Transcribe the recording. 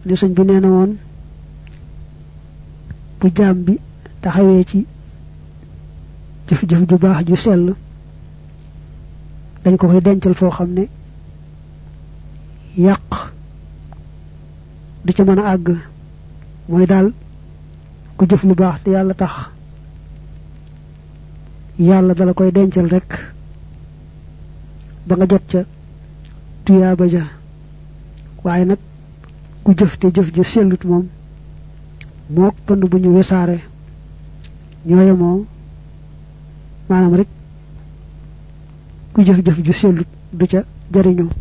ni señ bi neena won bu jaam bi taxawé ci jëf-jëf ju baax ju sell dañ ko koy dencal foo xam ne yàq du ci mën a àgg mooy daal ku jëf lu baax te yàlla tax yàlla dala koy dencal rek ba nga jot ca tuyaaba ja waaye nag ku jëf te jëf ja sellut moom moo pënd bu ñu wesaare ñooye moo maanaam rek ku jëf-jëf ju sellut du ca jariñu